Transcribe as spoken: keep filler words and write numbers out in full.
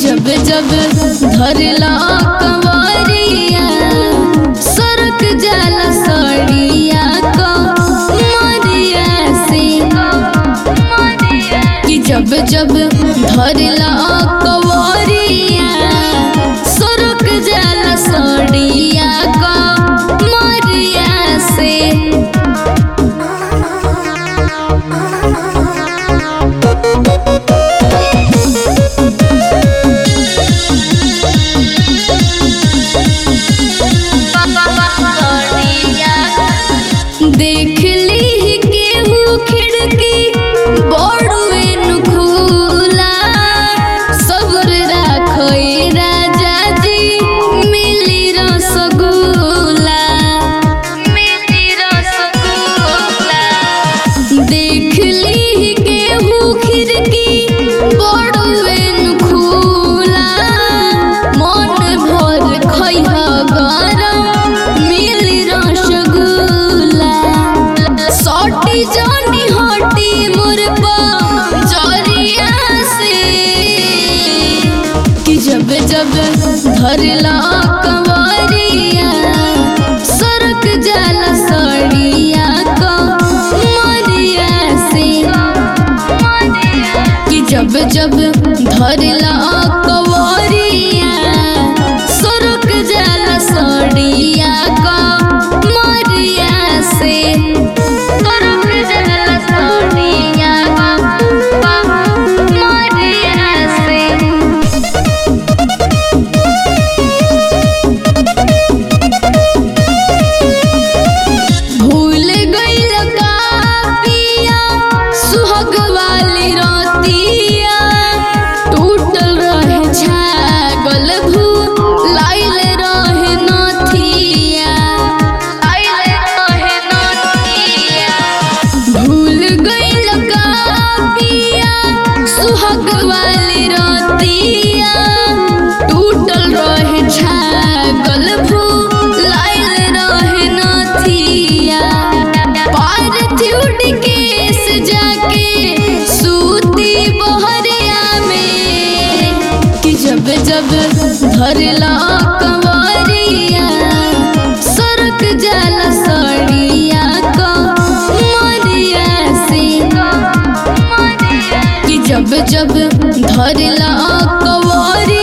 जब जब धरला कंवरिया सरक जाला सड़िया को मरिया से कि जब जब धरला कंवरिया सरक जाला सड़िया को मरिया से देख ली केहू खिड़की बड़ुए नु खुला सबर राखई राजा जी मिली रसगुल्ला मिली रसगुल्ला देख ली केहू खिड़की बड़ुए नु खुला मन भर खइहा गरम मिली रसगुल्ला सटी जानी हटी मोर जरिया से कि जब जब धरला कंवरिया सरक जाला सड़िया को मरिया से कि जब जब धरला कंवरिया सरक जाला सड़िया को मरिया से भूल गइल का पिया सुहाग वाली रतिया टूटल रहे छागल भूलाइल रहे नथिया आइल रहे नथिया भूल गइल का पिया सुहाग वाली रतिया टूटल रहे छागल भूलाइल रहे नथिया पार्थिव केस जाके सूती बहरिया में कि जब जब धरला कंवरिया सरक जाला सड़िया को मरिया से कि जब जब धरला कंवरिया